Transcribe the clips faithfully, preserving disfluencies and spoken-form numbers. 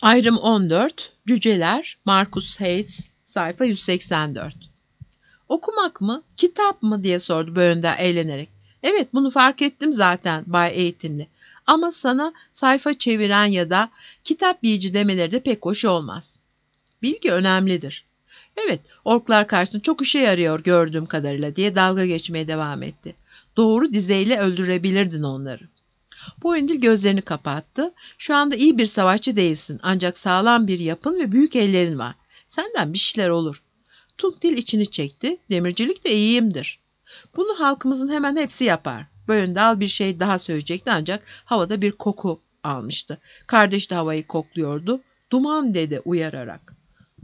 Ayrım on dört, Cüceler, Marcus Hayes, sayfa yüz seksen dört. Okumak mı, kitap mı diye sordu Böğünder eğlenerek. Evet, bunu fark ettim zaten Bay Eğitimli. Ama sana sayfa çeviren ya da kitap yiyici demeleri de pek hoş olmaz. Bilgi önemlidir. Evet, orklar karşısında çok işe yarıyor gördüğüm kadarıyla diye dalga geçmeye devam etti. Doğru dizeyle öldürebilirdin onları. Boyundil gözlerini kapattı. Şu anda iyi bir savaşçı değilsin. Ancak sağlam bir yapın ve büyük ellerin var. Senden bir şeyler olur. Tunkdil içini çekti. Demircilik de iyiyimdir. Bunu halkımızın hemen hepsi yapar. Boyundal bir şey daha söyleyecekti ancak havada bir koku almıştı. Kardeş de havayı kokluyordu. Duman dedi uyararak.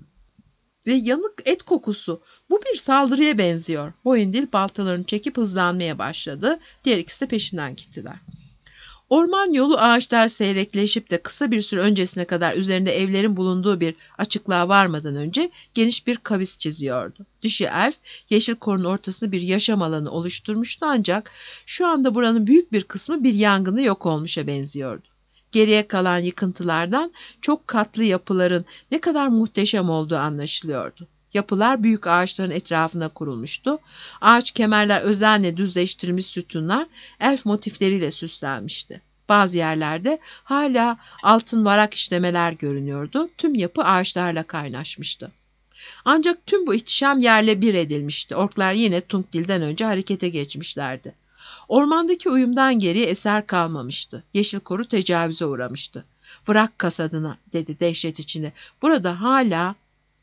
Ve yanık et kokusu. Bu bir saldırıya benziyor. Boyundil baltalarını çekip hızlanmaya başladı. Diğer ikisi de peşinden gittiler. Orman yolu ağaçlar seyrekleşip de kısa bir süre öncesine kadar üzerinde evlerin bulunduğu bir açıklığa varmadan önce geniş bir kavis çiziyordu. Dişi elf yeşil korun ortasında bir yaşam alanı oluşturmuştu ancak şu anda buranın büyük bir kısmı bir yangını yok olmuşa benziyordu. Geriye kalan yıkıntılardan çok katlı yapıların ne kadar muhteşem olduğu anlaşılıyordu. Yapılar büyük ağaçların etrafına kurulmuştu. Ağaç kemerler özenle düzleştirilmiş sütunlar elf motifleriyle süslenmişti. Bazı yerlerde hala altın varak işlemeler görünüyordu. Tüm yapı ağaçlarla kaynaşmıştı. Ancak tüm bu ihtişam yerle bir edilmişti. Orklar yine Tunkdil'den önce harekete geçmişlerdi. Ormandaki uyumdan geriye eser kalmamıştı. Yeşil koru tecavüze uğramıştı. "Bırak kasadına," dedi dehşet içinde. "Burada hala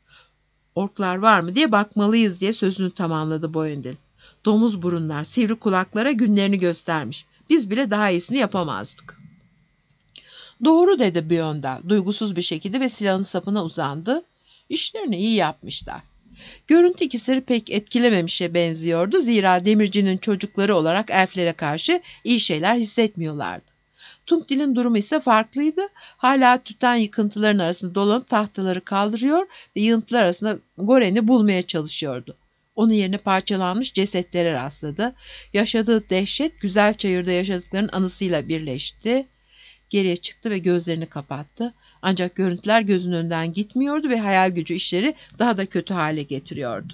orklar var mı diye bakmalıyız," diye sözünü tamamladı Boyundil. "Domuz burunlar, sivri kulaklara günlerini göstermiş. Biz bile daha iyisini yapamazdık." "Doğru," dedi Beyondal duygusuz bir şekilde ve silahın sapına uzandı. "İşlerini iyi yapmışlar." Görüntü ikisini pek etkilememişe benziyordu. Zira demircinin çocukları olarak elflere karşı iyi şeyler hissetmiyorlardı. Tunkdil'in durumu ise farklıydı. Hala tüten yıkıntıların arasında dolanıp tahtaları kaldırıyor ve yığıntılar arasında Goren'i bulmaya çalışıyordu. Onun yerine parçalanmış cesetlere rastladı. Yaşadığı dehşet güzel çayırda yaşadıklarının anısıyla birleşti. Geriye çıktı ve gözlerini kapattı. Ancak görüntüler gözünün önünden gitmiyordu ve hayal gücü işleri daha da kötü hale getiriyordu.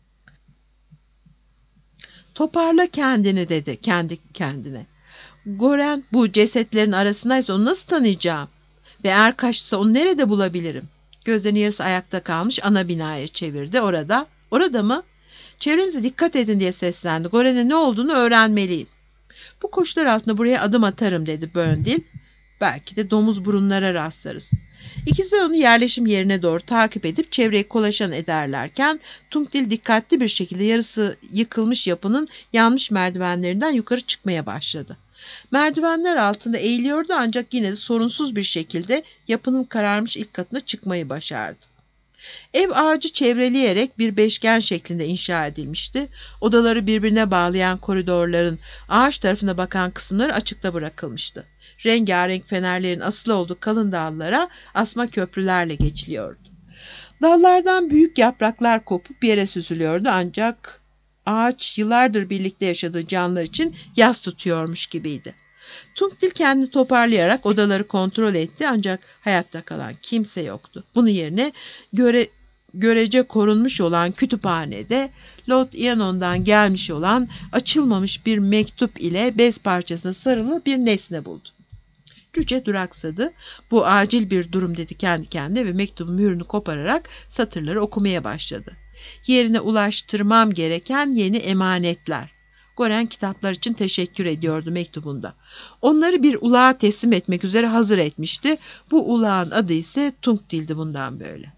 "Toparla kendini," dedi kendi kendine. "Goren bu cesetlerin arasındaysa onu nasıl tanıyacağım? Ve eğer kaçsa onu nerede bulabilirim?" Gözlerini yarısı ayakta kalmış ana binaya çevirdi. Orada, orada mı? "Çevrenize dikkat edin," diye seslendi. "Goren'e ne olduğunu öğrenmeliyim." "Bu koşullar altında buraya adım atarım," dedi Böğündil. "Belki de domuz burunlara rastlarız." İkisi onu yerleşim yerine doğru takip edip çevreyi kolaçan ederlerken Tunkdil dikkatli bir şekilde yarısı yıkılmış yapının yanmış merdivenlerinden yukarı çıkmaya başladı. Merdivenler altında eğiliyordu ancak yine de sorunsuz bir şekilde yapının kararmış ilk katına çıkmayı başardı. Ev ağacı çevreleyerek bir beşgen şeklinde inşa edilmişti. Odaları birbirine bağlayan koridorların ağaç tarafına bakan kısımları açıkta bırakılmıştı. Rengarenk fenerlerin asılı olduğu kalın dallara asma köprülerle geçiliyordu. Dallardan büyük yapraklar kopup yere süzülüyordu ancak ağaç yıllardır birlikte yaşadığı canlılar için yas tutuyormuş gibiydi. Tunkdil kendini toparlayarak odaları kontrol etti ancak hayatta kalan kimse yoktu. Bunun yerine göre, görece korunmuş olan kütüphanede Lord Ianon'dan gelmiş olan açılmamış bir mektup ile bez parçasına sarılı bir nesne buldu. Cüce duraksadı. "Bu acil bir durum," dedi kendi kendine ve mektubun mühürünü kopararak satırları okumaya başladı. "Yerine ulaştırmam gereken yeni emanetler." Goren kitaplar için teşekkür ediyordu mektubunda. Onları bir ulağa teslim etmek üzere hazır etmişti. Bu ulağın adı ise Tunkdil'di bundan böyle.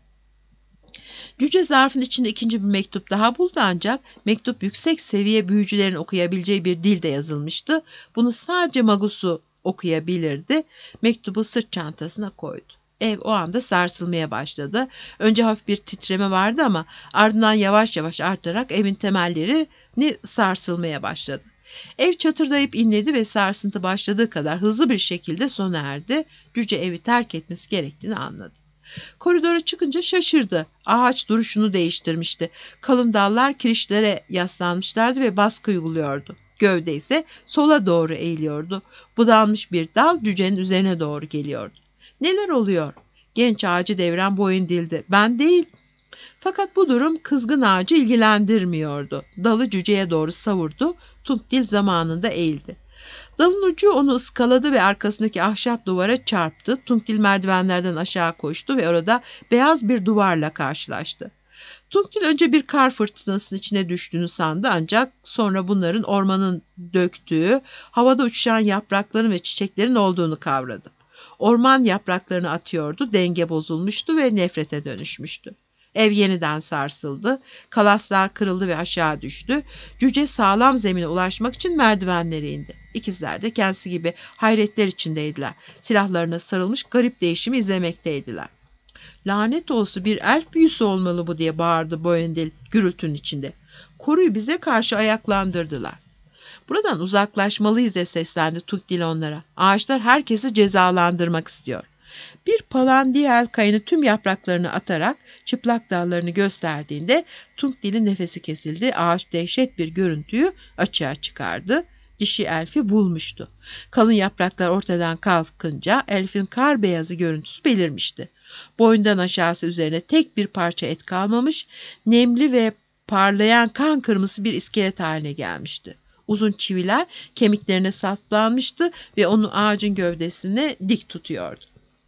Cüce zarfın içinde ikinci bir mektup daha buldu ancak mektup yüksek seviye büyücülerin okuyabileceği bir dilde yazılmıştı. Bunu sadece Magus'u okuyabilirdi. Mektubu sırt çantasına koydu. Ev o anda sarsılmaya başladı. Önce hafif bir titreme vardı ama ardından yavaş yavaş artarak evin temellerini sarsılmaya başladı. Ev çatırdayıp inledi ve sarsıntı başladığı kadar hızlı bir şekilde sona erdi. Cüce evi terk etmesi gerektiğini anladı. Koridora çıkınca şaşırdı. Ağaç duruşunu değiştirmişti. Kalın dallar kirişlere yaslanmışlardı ve baskı uyguluyordu. Gövde ise sola doğru eğiliyordu. Budanmış bir dal cücenin üzerine doğru geliyordu. "Neler oluyor?" genç ağacı deviren Boyundil'di. Ben değil. Fakat bu durum kızgın ağacı ilgilendirmiyordu. Dalı cüceye doğru savurdu. Tunkdil zamanında eğildi. Dalın ucu onu ıskaladı ve arkasındaki ahşap duvara çarptı. Tunkdil merdivenlerden aşağı koştu ve orada beyaz bir duvarla karşılaştı. Tunkdil önce bir kar fırtınasının içine düştüğünü sandı, ancak sonra bunların ormanın döktüğü, havada uçuşan yaprakların ve çiçeklerin olduğunu kavradı. Orman yapraklarını atıyordu, denge bozulmuştu ve nefrete dönüşmüştü. Ev yeniden sarsıldı, kalaslar kırıldı ve aşağı düştü. Cüce sağlam zemine ulaşmak için merdivenlere indi. İkizler de kendisi gibi hayretler içindeydiler. Silahlarına sarılmış garip değişimi izlemekteydiler. Lanet olsun, bir elf büyüsü olmalı bu diye bağırdı Boyundil gürültünün içinde. Koruyu bize karşı ayaklandırdılar. Buradan uzaklaşmalıyız diye seslendi Tunkdil onlara. Ağaçlar herkesi cezalandırmak istiyor. Bir Palandiyel kayını tüm yapraklarını atarak çıplak dallarını gösterdiğinde Tunkdil'in nefesi kesildi. Ağaç dehşet bir görüntüyü açığa çıkardı. Dişi elfi bulmuştu. Kalın yapraklar ortadan kalkınca elfin kar beyazı görüntüsü belirmişti. Boyundan aşağısı üzerine tek bir parça et kalmamış, nemli ve parlayan kan kırmızı bir iskelet haline gelmişti. Uzun çiviler kemiklerine saplanmıştı ve onu ağacın gövdesine dik tutuyordu.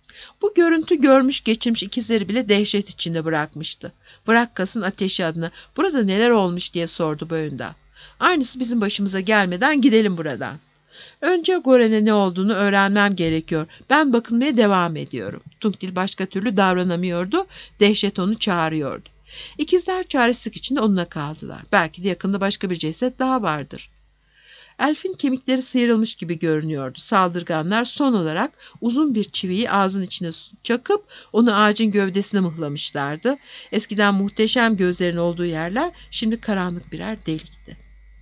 Bu görüntü görmüş geçirmiş ikizleri bile dehşet içinde bırakmıştı. Brakkas'ın ateşi adına "Burada neler olmuş?" diye sordu Boyunda. "Aynısı bizim başımıza gelmeden gidelim buradan. Önce Goren'e ne olduğunu öğrenmem gerekiyor. Ben bakılmaya devam ediyorum." Tunkdil başka türlü davranamıyordu. Dehşet onu çağırıyordu. İkizler çaresizlik içinde onunla kaldılar. Belki de yakında başka bir ceset daha vardır. Elfin kemikleri sıyrılmış gibi görünüyordu. Saldırganlar son olarak uzun bir çiviyi ağzın içine çakıp onu ağacın gövdesine mıhlamışlardı. Eskiden muhteşem gözlerin olduğu yerler şimdi karanlık birer delikti.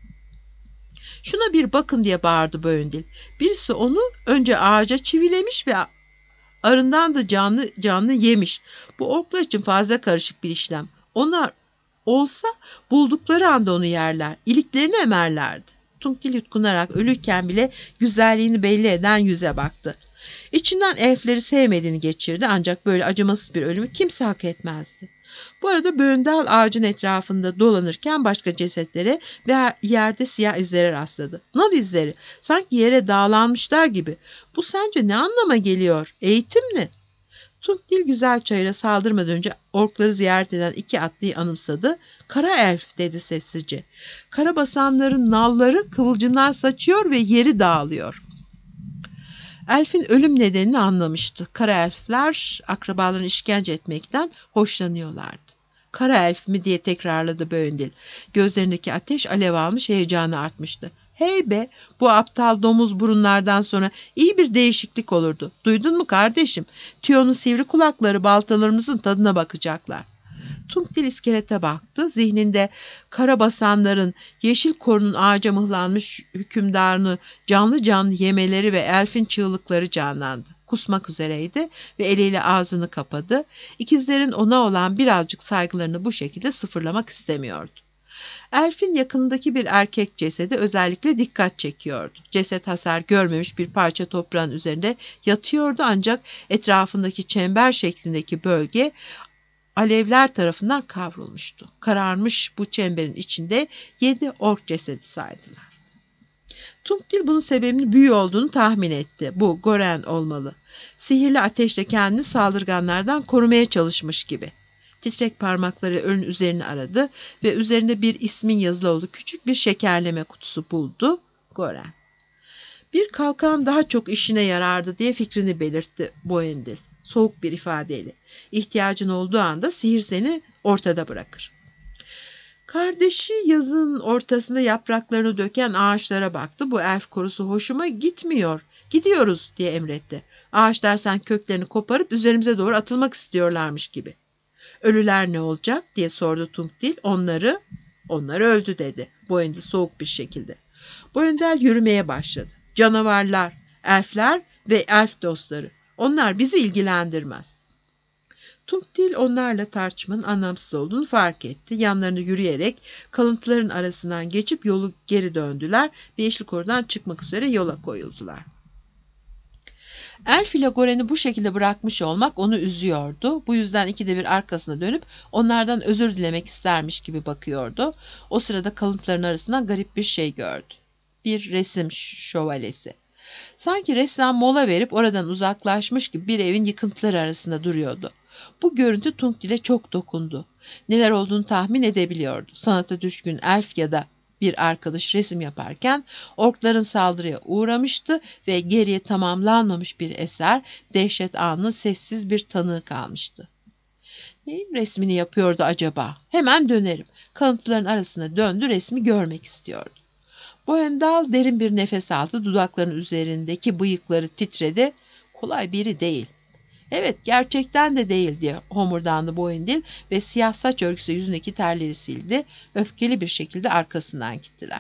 "Şuna bir bakın!" diye bağırdı Boyundil. Birisi onu önce ağaca çivilemiş ve arından da canlı canlı yemiş. Bu orklar için fazla karışık bir işlem. Onlar olsa buldukları anda onu yerler, iliklerini emerlerdi. Tunkdil yutkunarak ölürken bile güzelliğini belli eden yüze baktı. İçinden elfleri sevmediğini geçirdi, ancak böyle acımasız bir ölümü kimse hak etmezdi. Bu arada Böğündal ağacın etrafında dolanırken başka cesetlere ve yerde siyah izlere rastladı. Nal izleri, sanki yere dağlanmışlar gibi. Bu sence ne anlama geliyor? Eğitim ne? Tunkdil güzel çayıra saldırmadan önce orkları ziyaret eden iki atlıyı anımsadı. "Kara elf," dedi sessizce. "Karabasanların nalları kıvılcımlar saçıyor ve yeri dağılıyor." Elfin ölüm nedenini anlamıştı. Kara elfler akrabalarını işkence etmekten hoşlanıyorlardı. "Kara elf mi?" diye tekrarladı Boyundil. Gözlerindeki ateş alev almış, heyecanı artmıştı. "Hey be, bu aptal domuz burunlardan sonra iyi bir değişiklik olurdu. Duydun mu kardeşim? Tüyon'un sivri kulakları baltalarımızın tadına bakacaklar." Tunkdil iskelete baktı. Zihninde Karabasanların yeşil korunun ağaca mıhlanmış hükümdarını canlı canlı yemeleri ve elfin çığlıkları canlandı. Kusmak üzereydi ve eliyle ağzını kapadı. İkizlerin ona olan birazcık saygılarını bu şekilde sıfırlamak istemiyordu. Elfin yakınındaki bir erkek cesedi özellikle dikkat çekiyordu. Ceset hasar görmemiş bir parça toprağın üzerinde yatıyordu, ancak etrafındaki çember şeklindeki bölge alevler tarafından kavrulmuştu. Kararmış bu çemberin içinde yedi ork cesedi saydılar. Tunkdil bunun sebebinin büyü olduğunu tahmin etti. Bu Goren olmalı. Sihirli ateşle kendini saldırganlardan korumaya çalışmış gibi. Titrek parmakları ölünün üzerini aradı ve üzerinde bir ismin yazılı olduğu küçük bir şekerleme kutusu buldu. Goren. "Bir kalkan daha çok işine yarardı," diye fikrini belirtti Boyundil soğuk bir ifadeyle. "İhtiyacın olduğu anda sihir seni ortada bırakır." Kardeşi yazın ortasında yapraklarını döken ağaçlara baktı. "Bu elf korusu hoşuma gitmiyor. Gidiyoruz," diye emretti. "Ağaçlar sen köklerini koparıp üzerimize doğru atılmak istiyorlarmış gibi." "Ölüler ne olacak?" diye sordu Tunkdil. Onları, "Onlar öldü," dedi Boyundil soğuk bir şekilde. Boyundil yürümeye başladı. "Canavarlar, elfler ve elf dostları. Onlar bizi ilgilendirmez." Tunkdil onlarla tartışmanın anlamsız olduğunu fark etti. Yanlarında yürüyerek kalıntıların arasından geçip yolu geri döndüler ve yeşil korudan çıkmak üzere yola koyuldular. Elf ile Goren'i bu şekilde bırakmış olmak onu üzüyordu. Bu yüzden ikide bir arkasına dönüp onlardan özür dilemek istermiş gibi bakıyordu. O sırada kalıntıların arasından garip bir şey gördü. Bir resim şövalesi. Sanki ressam mola verip oradan uzaklaşmış gibi bir evin yıkıntıları arasında duruyordu. Bu görüntü Tungdil'e çok dokundu. Neler olduğunu tahmin edebiliyordu. Sanata düşkün elf ya da bir arkadaş resim yaparken orkların saldırıya uğramıştı ve geriye tamamlanmamış bir eser, dehşet anının sessiz bir tanığı kalmıştı. Neyin resmini yapıyordu acaba? Hemen dönerim. Kalıntıların arasına döndü, resmi görmek istiyordu. Boyendal derin bir nefes aldı, dudaklarının üzerindeki bıyıkları titredi. Kolay biri değil. Evet, gerçekten de değil diye homurdandı Boyendil ve siyah saç örgüsü yüzündeki terleri sildi. Öfkeli bir şekilde arkasından gittiler.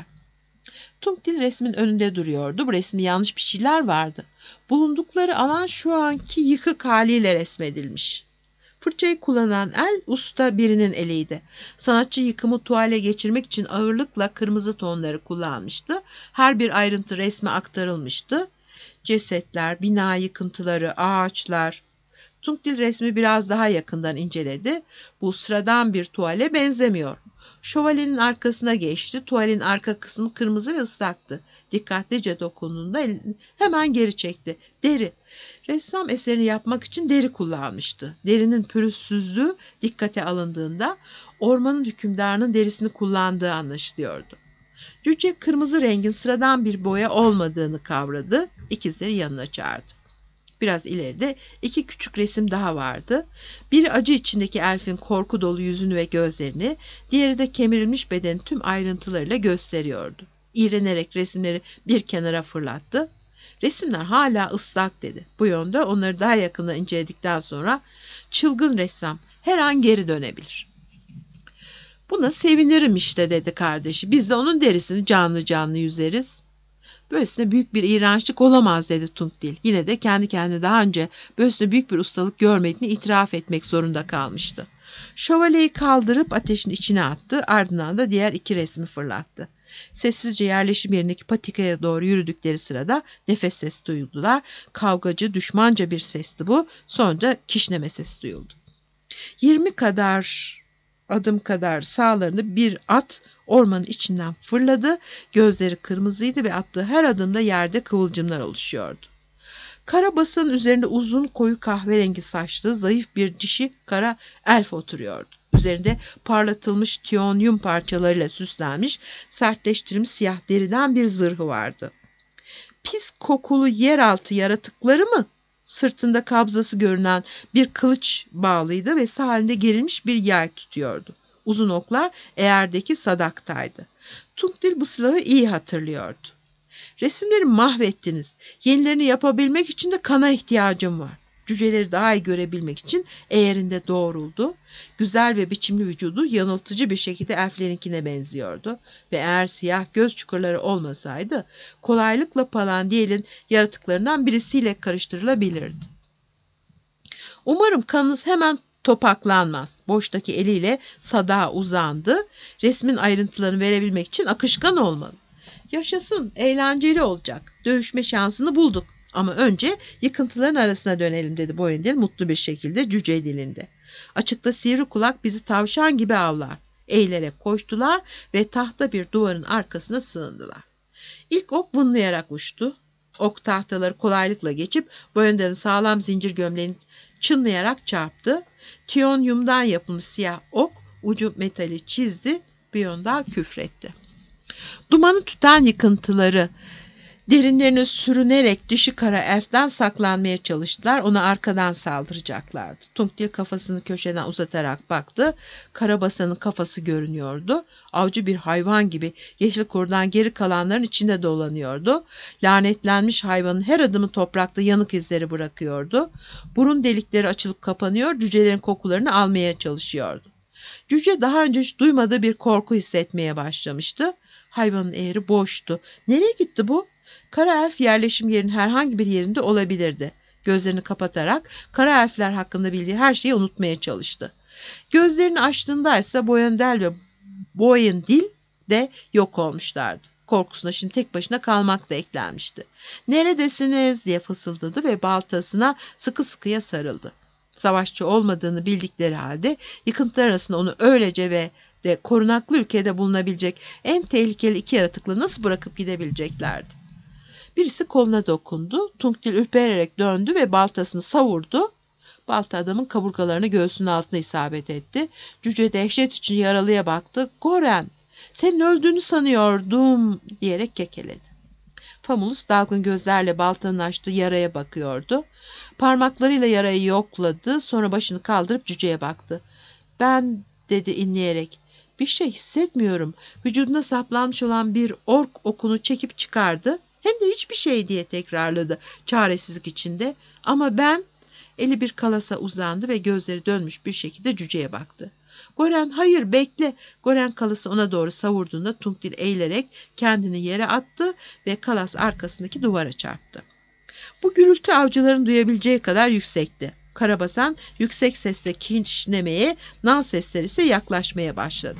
Tungdil resmin önünde duruyordu. Bu resmi yanlış bir şeyler vardı. Bulundukları alan şu anki yıkık haliyle resmedilmiş. Fırçayı kullanan el usta birinin eliydi. Sanatçı yıkımı tuvale geçirmek için ağırlıkla kırmızı tonları kullanmıştı. Her bir ayrıntı resme aktarılmıştı. Cesetler, bina yıkıntıları, ağaçlar. Tungdil resmi biraz daha yakından inceledi. Bu sıradan bir tuvale benzemiyor. Şövalyenin arkasına geçti. Tuvalin arka kısmı kırmızı ve ıslaktı. Dikkatlice dokunduğunda hemen geri çekti. Deri. Ressam eserini yapmak için deri kullanmıştı. Derinin pürüzsüzlüğü dikkate alındığında ormanın hükümdarının derisini kullandığı anlaşılıyordu. Cüce kırmızı rengin sıradan bir boya olmadığını kavradı. İkizleri yanına çağırdı. Biraz ileride iki küçük resim daha vardı. Biri acı içindeki elfin korku dolu yüzünü ve gözlerini, diğeri de kemirilmiş bedenin tüm ayrıntılarıyla gösteriyordu. İğrenerek resimleri bir kenara fırlattı. Resimler hala ıslak dedi. Bu yönde onları daha yakından inceledikten sonra çılgın ressam her an geri dönebilir. Buna sevinirim işte dedi kardeşi. Biz de onun derisini canlı canlı yüzeriz. Böylesine büyük bir iğrençlik olamaz dedi Tungdil. Yine de kendi kendine daha önce böylesine büyük bir ustalık görmediğini itiraf etmek zorunda kalmıştı. Şövalyeyi kaldırıp ateşin içine attı, ardından da diğer iki resmi fırlattı. Sessizce yerleşim yerindeki patikaya doğru yürüdükleri sırada nefes sesi duyuldular. Kavgacı, düşmanca bir sesti bu. Sonra kişneme sesi duyuldu. Yirmi kadar adım kadar sağlarında bir at ormanın içinden fırladı. Gözleri kırmızıydı ve attığı her adımda yerde kıvılcımlar oluşuyordu. Karabasanın üzerinde uzun koyu kahverengi saçlı zayıf bir dişi kara elf oturuyordu. Üzerinde parlatılmış tiyonyum parçalarıyla süslenmiş, sertleştirilmiş siyah deriden bir zırhı vardı. Pis kokulu yeraltı yaratıkları mı? Sırtında kabzası görünen bir kılıç bağlıydı ve sağ elinde gerilmiş bir yay tutuyordu. Uzun oklar eğerdeki sadaktaydı. Tungdil bu silahı iyi hatırlıyordu. Resimleri mahvettiniz. Yenilerini yapabilmek için de kana ihtiyacım var. Cüceleri daha iyi görebilmek için eğerinde doğruldu. Güzel ve biçimli vücudu yanıltıcı bir şekilde elflerinkine benziyordu. Ve eğer siyah göz çukurları olmasaydı kolaylıkla Palandiyel'in yaratıklarından birisiyle karıştırılabilirdi. Umarım kanınız hemen topaklanmaz. Boştaki eliyle sadağa uzandı. Resmin ayrıntılarını verebilmek için akışkan olmalı. Yaşasın, eğlenceli olacak. Dövüşme şansını bulduk. Ama önce yıkıntıların arasına dönelim dedi Boyendil mutlu bir şekilde cüce dilinde. Açıkta sivri kulak bizi tavşan gibi avlar. Eğilerek koştular ve tahta bir duvarın arkasına sığındılar. İlk ok vınlayarak uçtu. Ok tahtaları kolaylıkla geçip Boyendil'in sağlam zincir gömleğini çınlayarak çarptı. Tiyonyumdan yapılmış siyah ok ucu metali çizdi. Boyendil küfretti. Dumanı tutan yıkıntıları derinlerine sürünerek dişi kara elften saklanmaya çalıştılar. Ona arkadan saldıracaklardı. Tungdil kafasını köşeden uzatarak baktı. Karabasanın kafası görünüyordu. Avcı bir hayvan gibi yeşil kurdan geri kalanların içinde dolanıyordu. Lanetlenmiş hayvanın her adımı toprakta yanık izleri bırakıyordu. Burun delikleri açılıp kapanıyor, cücelerin kokularını almaya çalışıyordu. Cüce daha önce hiç duymadığı bir korku hissetmeye başlamıştı. Hayvanın eğri boştu. Nereye gitti bu? Kara elf yerleşim yerinin herhangi bir yerinde olabilirdi. Gözlerini kapatarak kara elfler hakkında bildiği her şeyi unutmaya çalıştı. Gözlerini açtığında ise Boyendil ve Boyendil de yok olmuşlardı. Korkusuna şimdi tek başına kalmak da eklenmişti. "Neredesiniz?" diye fısıldadı ve baltasına sıkı sıkıya sarıldı. Savaşçı olmadığını bildikleri halde yıkıntılar arasında onu öylece ve de korunaklı ülkede bulunabilecek en tehlikeli iki yaratıkla nasıl bırakıp gidebileceklerdi? Birisi koluna dokundu. Tungtil ürpererek döndü ve baltasını savurdu. Balta adamın kaburgalarını göğsünün altına isabet etti. Cüce dehşet için yaralıya baktı. "Goren, senin öldüğünü sanıyordum," diyerek kekeledi. Famulus dalgın gözlerle baltanın açtığı yaraya bakıyordu. Parmaklarıyla yarayı yokladı. Sonra başını kaldırıp cüceye baktı. "Ben," dedi inleyerek, "bir şey hissetmiyorum." Vücuduna saplanmış olan bir ork okunu çekip çıkardı. Hem de hiçbir şey diye tekrarladı çaresizlik içinde. "Ama ben..." Eli bir kalasa uzandı ve gözleri dönmüş bir şekilde cüceye baktı. "Goren, hayır, bekle." Goren kalası ona doğru savurduğunda Tungtil eğilerek kendini yere attı ve kalas arkasındaki duvara çarptı. Bu gürültü avcıların duyabileceği kadar yüksekti. Karabasan yüksek sesle kişnemeye, nal sesleri ise yaklaşmaya başladı.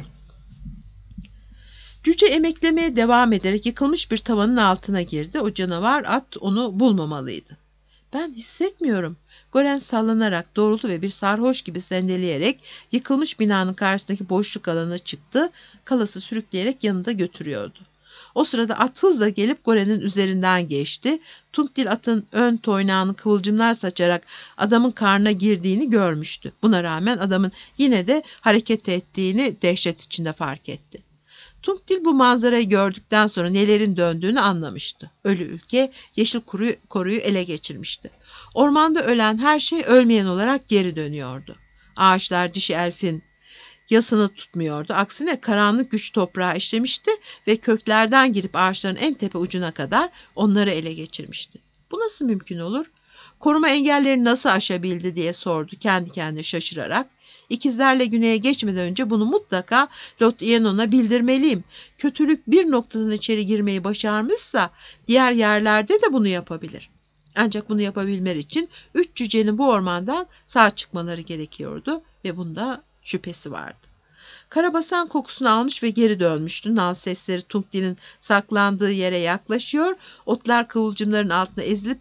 Cüce emeklemeye devam ederek yıkılmış bir tavanın altına girdi. O canavar at onu bulmamalıydı. "Ben hissetmiyorum." Goren sallanarak doğruldu ve bir sarhoş gibi sendeleyerek yıkılmış binanın karşısındaki boşluk alana çıktı. Kalası sürükleyerek yanında götürüyordu. O sırada at hızla gelip Goren'in üzerinden geçti. Tungtil atın ön toynağını kıvılcımlar saçarak adamın karnına girdiğini görmüştü. Buna rağmen adamın yine de hareket ettiğini dehşet içinde fark etti. Tungtil bu manzarayı gördükten sonra nelerin döndüğünü anlamıştı. Ölü ülke yeşil koruyu, koruyu ele geçirmişti. Ormanda ölen her şey ölmeyen olarak geri dönüyordu. Ağaçlar dişi elfin yasını tutmuyordu. Aksine karanlık güç toprağa işlemişti ve köklerden girip ağaçların en tepe ucuna kadar onları ele geçirmişti. "Bu nasıl mümkün olur? Koruma engellerini nasıl aşabildi?" diye sordu kendi kendine şaşırarak. "İkizlerle güneye geçmeden önce bunu mutlaka Lot Ienon'a bildirmeliyim. Kötülük bir noktadan içeri girmeyi başarmışsa diğer yerlerde de bunu yapabilir." Ancak bunu yapabilmeleri için üç cücenin bu ormandan sağ çıkmaları gerekiyordu ve bunda şüphesi vardı. Karabasan kokusunu almış ve geri dönmüştü. Nal sesleri Tungtil'in saklandığı yere yaklaşıyor, otlar kıvılcımların altına ezilip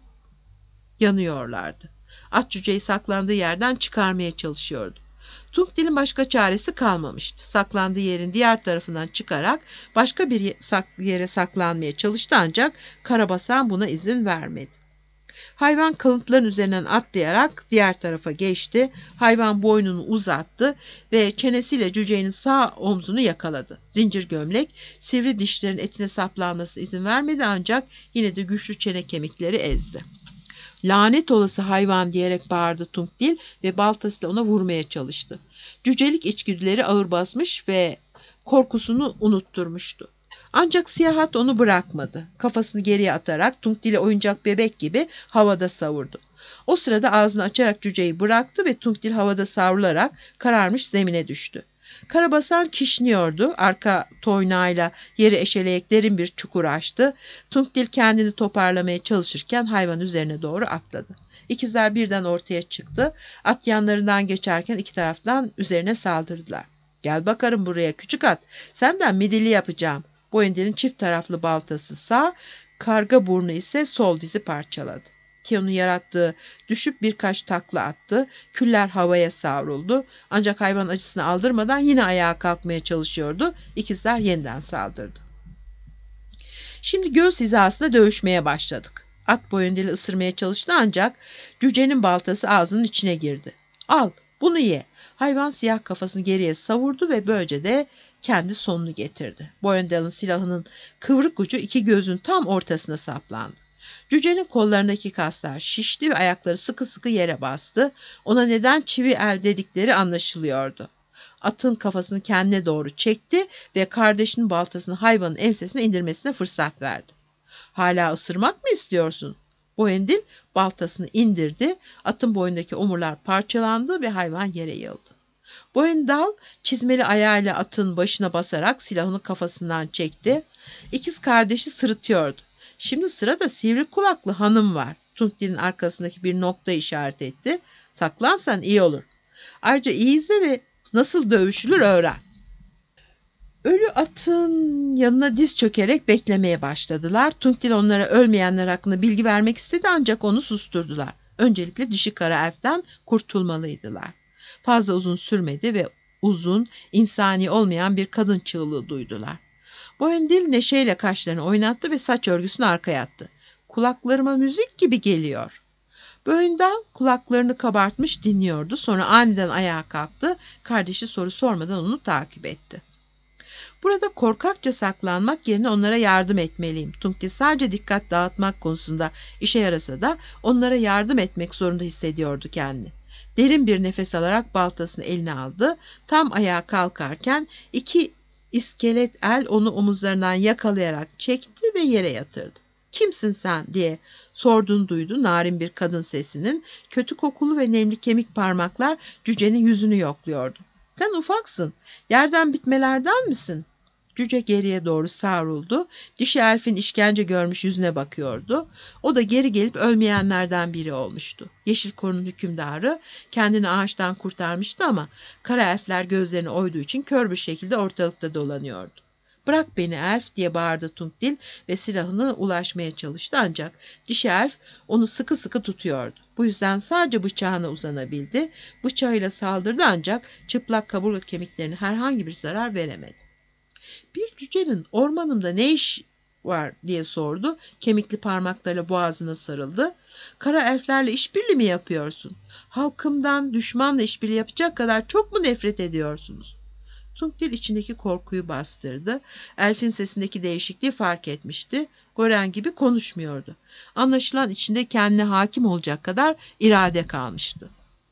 yanıyorlardı. At cüceyi saklandığı yerden çıkarmaya çalışıyordu. Tungtil'in başka çaresi kalmamıştı. Saklandığı yerin diğer tarafından çıkarak başka bir yere saklanmaya çalıştı ancak Karabasan buna izin vermedi. Hayvan kalıntıların üzerinden atlayarak diğer tarafa geçti. Hayvan boynunu uzattı ve çenesiyle cücenin sağ omzunu yakaladı. Zincir gömlek sivri dişlerin etine saplanmasına izin vermedi ancak yine de güçlü çene kemikleri ezdi. "Lanet olası hayvan!" diyerek bağırdı Tungtil ve baltasıyla ona vurmaya çalıştı. Cücelik içgüdüleri ağır basmış ve korkusunu unutturmuştu. Ancak siyah at onu bırakmadı. Kafasını geriye atarak Tungtil'i oyuncak bebek gibi havada savurdu. O sırada ağzını açarak cüceyi bıraktı ve Tungtil havada savrularak kararmış zemine düştü. Karabasan kişniyordu. Arka toynağıyla yeri eşeleyerek derin bir çukur açtı. Tungtil kendini toparlamaya çalışırken hayvan üzerine doğru atladı. İkizler birden ortaya çıktı. At yanlarından geçerken iki taraftan üzerine saldırdılar. "Gel bakalım buraya küçük at. Senden midilli yapacağım." Boyendil'in çift taraflı baltası sağ, karga burnu ise sol dizi parçaladı. Keon'un yarattığı düşüp birkaç takla attı. Küller havaya savruldu. Ancak hayvan acısını aldırmadan yine ayağa kalkmaya çalışıyordu. İkizler yeniden saldırdı. Şimdi göğüs hizasında dövüşmeye başladık. At Boyendil'i ısırmaya çalıştı ancak cücenin baltası ağzının içine girdi. "Al, bunu ye." Hayvan siyah kafasını geriye savurdu ve böylece de kendi sonunu getirdi. Boyendil'in silahının kıvrık ucu iki gözün tam ortasına saplandı. Cücenin kollarındaki kaslar şişti ve ayakları sıkı sıkı yere bastı. Ona neden çivi el dedikleri anlaşılıyordu. Atın kafasını kendine doğru çekti ve kardeşinin baltasını hayvanın ensesine indirmesine fırsat verdi. "Hala ısırmak mı istiyorsun?" Boyendil baltasını indirdi. Atın boynundaki omurlar parçalandı ve hayvan yere yığıldı. Boyendal çizmeli ayağıyla atın başına basarak silahını kafasından çekti. İkiz kardeşi sırıtıyordu. "Şimdi sırada sivri kulaklı hanım var." Tungtil'in arkasındaki bir nokta işaret etti. "Saklansan iyi olur. Ayrıca iyi izle ve nasıl dövüşülür öğren." Ölü atın yanına diz çökerek beklemeye başladılar. Tunkdil onlara ölmeyenler hakkında bilgi vermek istedi ancak onu susturdular. Öncelikle dişi kara elften kurtulmalıydılar. Fazla uzun sürmedi ve uzun, insani olmayan bir kadın çığlığı duydular. Boyendil neşeyle kaşlarını oynattı ve saç örgüsünü arkaya attı. "Kulaklarıma müzik gibi geliyor." Boyendil kulaklarını kabartmış dinliyordu. Sonra aniden ayağa kalktı. Kardeşi soru sormadan onu takip etti. "Burada korkakça saklanmak yerine onlara yardım etmeliyim." Tunkdil sadece dikkat dağıtmak konusunda işe yarasa da onlara yardım etmek zorunda hissediyordu kendini. Derin bir nefes alarak baltasını eline aldı. Tam ayağa kalkarken iki iskelet el onu omuzlarından yakalayarak çekti ve yere yatırdı. "Kimsin sen?" diye sorduğunu duydu narin bir kadın sesinin. Kötü kokulu ve nemli kemik parmaklar cücenin yüzünü yokluyordu. "Sen ufaksın. Yerden bitmelerden misin?" Cüce geriye doğru savruldu. Dişi elfin işkence görmüş yüzüne bakıyordu. O da geri gelip ölmeyenlerden biri olmuştu. Yeşil Korunun hükümdarı kendini ağaçtan kurtarmıştı ama kara elfler gözlerini oyduğu için kör bir şekilde ortalıkta dolanıyordu. "Bırak beni elf!" diye bağırdı Tunkdil ve silahını ulaşmaya çalıştı ancak dişi elf onu sıkı sıkı tutuyordu. Bu yüzden sadece bıçağına uzanabildi. Bıçağıyla saldırdı ancak çıplak kaburga kemiklerine herhangi bir zarar veremedi. "Bir cücenin ormanımda ne iş var?" diye sordu. Kemikli parmaklarıyla boğazına sarıldı. "Kara elflerle işbirliği mi yapıyorsun? Halkımdan düşmanla işbirliği yapacak kadar çok mu nefret ediyorsunuz?" Tunkdil içindeki korkuyu bastırdı. Elfin sesindeki değişikliği fark etmişti. Goren gibi konuşmuyordu. Anlaşılan içinde kendine hakim olacak kadar irade kalmıştı.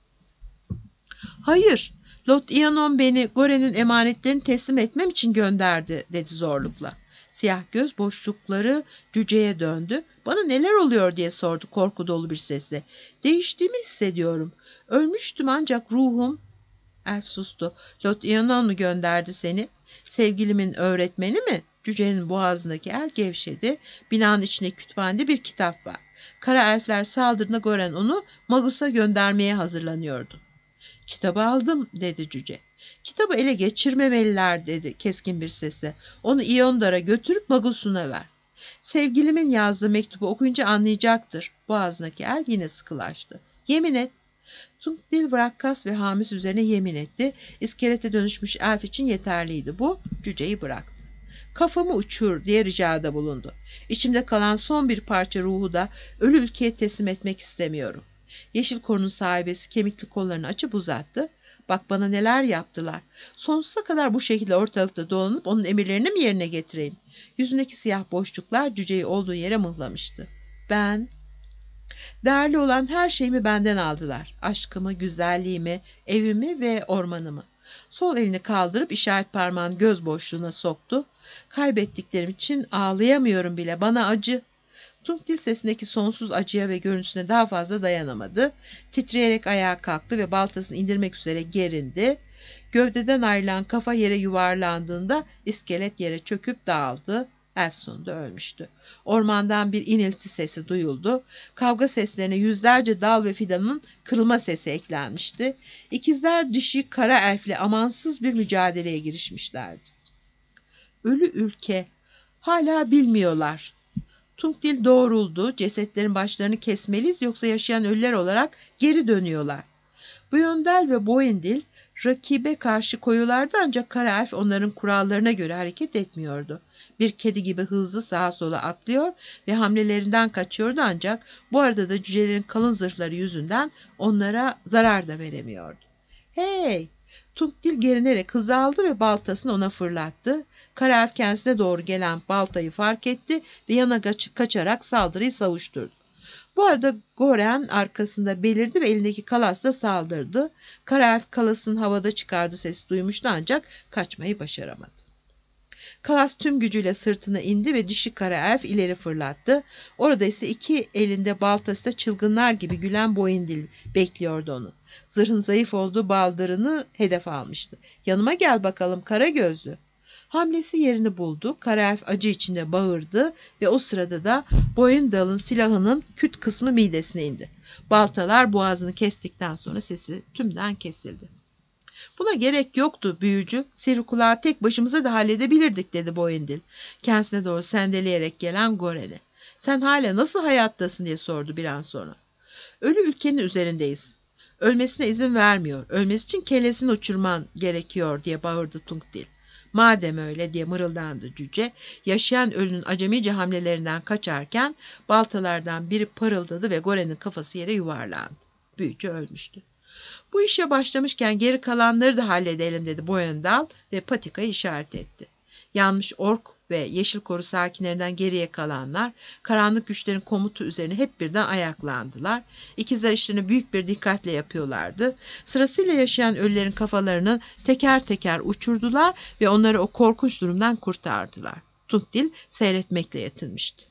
"Hayır, Lord Ianon beni Goren'in emanetlerini teslim etmem için gönderdi," dedi zorlukla. Siyah göz boşlukları cüceye döndü. "Bana neler oluyor?" diye sordu korku dolu bir sesle. "Değiştiğimi hissediyorum. Ölmüştüm ancak ruhum..." Elf sustu. "Lord Ianon mu gönderdi seni? Sevgilimin öğretmeni mi?" Cücenin boğazındaki el gevşedi. Binanın içinde kütüphanede bir kitap var. Kara elfler saldırdığında Goren onu Magus'a göndermeye hazırlanıyordu. "Kitabı aldım," dedi cüce. "Kitabı ele geçirmemeliler," dedi keskin bir sesle. "Onu Iondar'a götürüp Magus'una ver. Sevgilimin yazdığı mektubu okuyunca anlayacaktır." Boğazındaki el yine sıkılaştı. "Yemin et." Tunkdil Brakkas ve Hamis üzerine yemin etti. İskelete dönüşmüş elf için yeterliydi bu. Cüceyi bıraktı. "Kafamı uçur," diye ricada bulundu. "İçimde kalan son bir parça ruhu da ölü ülkeye teslim etmek istemiyorum." Yeşil Korunun sahibesi kemikli kollarını açıp uzattı. "Bak bana neler yaptılar. Sonsuza kadar bu şekilde ortalıkta dolanıp onun emirlerini mi yerine getireyim?" Yüzündeki siyah boşluklar cüceyi olduğu yere mıhlamıştı. "Ben... Değerli olan her şeyimi benden aldılar. Aşkımı, güzelliğimi, evimi ve ormanımı." Sol elini kaldırıp işaret parmağını göz boşluğuna soktu. "Kaybettiklerim için ağlayamıyorum bile. Bana acı." Tunkdil sesindeki sonsuz acıya ve görüntüsüne daha fazla dayanamadı. Titreyerek ayağa kalktı ve baltasını indirmek üzere gerindi. Gövdeden ayrılan kafa yere yuvarlandığında iskelet yere çöküp dağıldı. Elf sonunda ölmüştü. Ormandan bir inilti sesi duyuldu. Kavga seslerine yüzlerce dal ve fidanın kırılma sesi eklenmişti. İkizler dişi kara elfle amansız bir mücadeleye girişmişlerdi. Ölü ülke. Hala bilmiyorlar. Tunkdil doğruldu. Cesetlerin başlarını kesmeliyiz yoksa yaşayan ölüler olarak geri dönüyorlar. Boyendil ve Boyendil rakibe karşı koyulardı ancak kara elf onların kurallarına göre hareket etmiyordu. Bir kedi gibi hızlı sağa sola atlıyor ve hamlelerinden kaçıyordu ancak bu arada da cücelerin kalın zırhları yüzünden onlara zarar da veremiyordu. "Hey!" Tunkdil gerinerek hız aldı ve baltasını ona fırlattı. Kara elf kendisine doğru gelen baltayı fark etti ve yana kaç- kaçarak saldırıyı savuşturdu. Bu arada Goren arkasında belirdi ve elindeki kalasla saldırdı. Kara elf kalasın havada çıkardığı sesi duymuştu ancak kaçmayı başaramadı. Kalas tüm gücüyle sırtına indi ve dişi kara elf ileri fırlattı. Orada ise iki elinde baltasıyla çılgınlar gibi gülen Boyendil bekliyordu onu. Zırhın zayıf olduğu baldırını hedef almıştı. "Yanıma gel bakalım kara gözlü." Hamlesi yerini buldu. Kara elf acı içinde bağırdı ve o sırada da Boyendil'in silahının küt kısmı midesine indi. Baltalar boğazını kestikten sonra sesi tümden kesildi. Buna gerek yoktu büyücü. Sivri kulağı tek başımıza da halledebilirdik dedi Boyendil. Kendisine doğru sendeleyerek gelen Goren'e. Sen hala nasıl hayattasın diye sordu bir an sonra. Ölü ülkenin üzerindeyiz. Ölmesine izin vermiyor. Ölmesi için kellesini uçurman gerekiyor diye bağırdı Tungdil. Madem öyle diye mırıldandı cüce. Yaşayan ölünün acemice hamlelerinden kaçarken baltalardan biri parıldadı ve Goren'in kafası yere yuvarlandı. Büyücü ölmüştü. Bu işe başlamışken geri kalanları da halledelim dedi Boyendal ve patikayı işaret etti. Yanmış ork ve yeşil koru sakinlerinden geriye kalanlar karanlık güçlerin komutu üzerine hep birden ayaklandılar. İkizler işlerini büyük bir dikkatle yapıyorlardı. Sırasıyla yaşayan ölülerin kafalarını teker teker uçurdular ve onları o korkunç durumdan kurtardılar. Tungdil seyretmekle yetinmişti.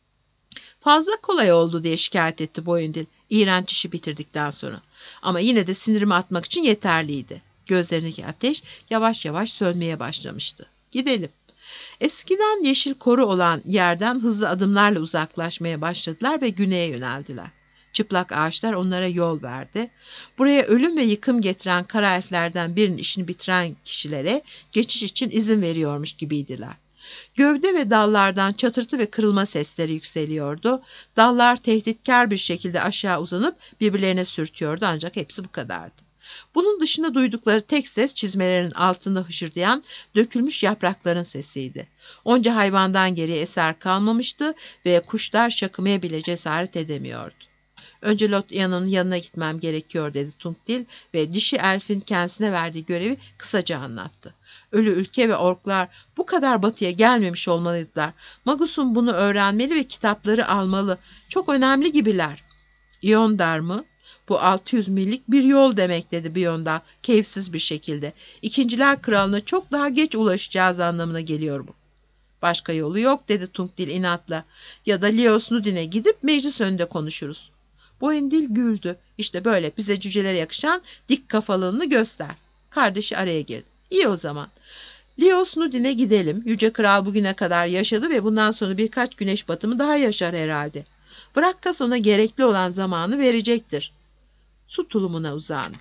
Fazla kolay oldu diye şikayet etti Boyendil iğrenç işi bitirdikten sonra. Ama yine de sinirimi atmak için yeterliydi. Gözlerindeki ateş yavaş yavaş sönmeye başlamıştı. Gidelim. Eskiden yeşil koru olan yerden hızlı adımlarla uzaklaşmaya başladılar ve güneye yöneldiler. Çıplak ağaçlar onlara yol verdi. Buraya ölüm ve yıkım getiren kara elflerden birinin işini bitiren kişilere geçiş için izin veriyormuş gibiydiler. Gövde ve dallardan çatırtı ve kırılma sesleri yükseliyordu. Dallar tehditkar bir şekilde aşağı uzanıp birbirlerine sürtüyordu ancak hepsi bu kadardı. Bunun dışında duydukları tek ses çizmelerinin altında hışırdayan dökülmüş yaprakların sesiydi. Onca hayvandan geriye eser kalmamıştı ve kuşlar şakımaya bile cesaret edemiyordu. Önce Lotya'nın yanına gitmem gerekiyor dedi Tungdil ve dişi elfin kendisine verdiği görevi kısaca anlattı. Ölü ülke ve orklar bu kadar batıya gelmemiş olmalıydılar. Magus'un bunu öğrenmeli ve kitapları almalı. Çok önemli gibiler. İondar mı? Bu altı yüz millik bir yol demek dedi Beyondal keyifsiz bir şekilde. İkinciler Kralı'na çok daha geç ulaşacağız anlamına geliyor bu. Başka yolu yok dedi Tungdil inatla. Ya da Lios Nudin'e gidip meclis önünde konuşuruz. Boyendil güldü. İşte böyle bize cücelere yakışan dik kafalığını göster. Kardeşi araya girdi. İyi o zaman. Lios Nudin'e gidelim. Yüce Kral bugüne kadar yaşadı ve bundan sonra birkaç güneş batımı daha yaşar herhalde. Bırakkas ona gerekli olan zamanı verecektir. Su tulumuna uzandı.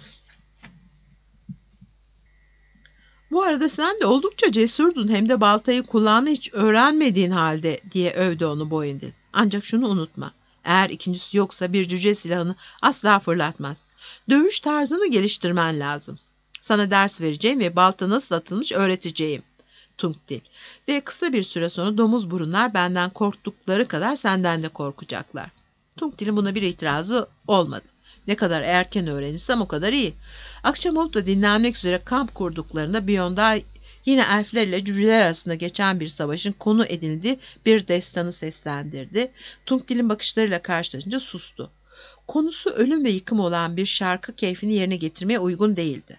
Bu arada sen de oldukça cesurdun hem de baltayı kullanmayı hiç öğrenmediğin halde diye övdü onu Boyendil. Ancak şunu unutma. Eğer ikincisi yoksa bir cüce silahını asla fırlatmaz. Dövüş tarzını geliştirmen lazım. Sana ders vereceğim ve balta nasıl atılmış öğreteceğim. Tungdil. Ve kısa bir süre sonra domuz burunlar benden korktukları kadar senden de korkacaklar. Tungdil'in buna bir itirazı olmadı. Ne kadar erken öğrenirsem o kadar iyi. Akşam olup da dinlenmek üzere kamp kurduklarında Beyondal yine elfler ile cüceler arasında geçen bir savaşın konu edildiği bir destanı seslendirdi. Tungdil'in bakışlarıyla karşılaşınca sustu. Konusu ölüm ve yıkım olan bir şarkı keyfini yerine getirmeye uygun değildi.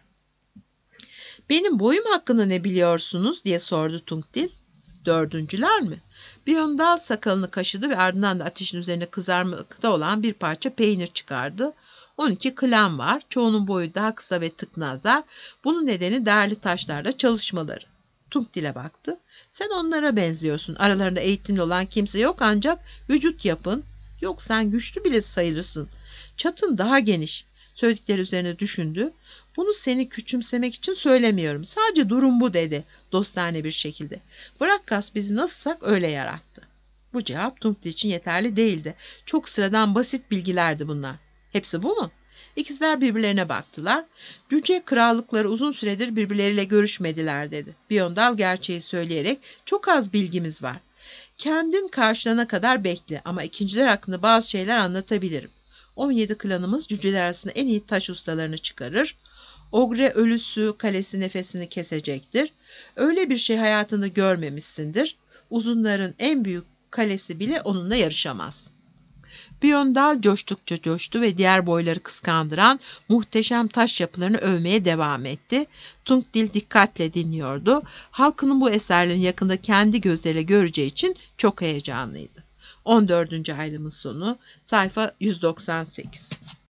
Benim boyum hakkında ne biliyorsunuz diye sordu Tungdil. Dördüncüler mi? Beyondal sakalını kaşıdı ve ardından da ateşin üzerine kızarmakta olan bir parça peynir çıkardı. on iki klan var. Çoğunun boyu daha kısa ve tıknazlar. Bunun nedeni değerli taşlarla çalışmaları. Tungdil'e baktı. Sen onlara benziyorsun. Aralarında eğitimli olan kimse yok ancak vücut yapın. Yok sen güçlü bile sayılırsın. Çatın daha geniş. Söyledikleri üzerine düşündü. Bunu seni küçümsemek için söylemiyorum. Sadece durum bu dedi dostane bir şekilde. Bırakkas bizi nasılsak öyle yarattı. Bu cevap Tungdil için yeterli değildi. Çok sıradan basit bilgilerdi bunlar. Hepsi bu mu? İkizler birbirlerine baktılar. Cüce krallıkları uzun süredir birbirleriyle görüşmediler dedi. Beyondal gerçeği söyleyerek çok az bilgimiz var. Kendin karşılana kadar bekle ama ikinciler hakkında bazı şeyler anlatabilirim. on yedi klanımız cüceler arasında en iyi taş ustalarını çıkarır. Ogre ölüsü kalesi nefesini kesecektir. Öyle bir şey hayatında görmemişsindir. Uzunların en büyük kalesi bile onunla yarışamaz. Beyondal coştukça coştu ve diğer boyları kıskandıran muhteşem taş yapılarını övmeye devam etti. Tungdil dikkatle dinliyordu. Halkının bu eserlerini yakında kendi gözleriyle göreceği için çok heyecanlıydı. on dördüncü ayrımın sonu sayfa yüz doksan sekiz.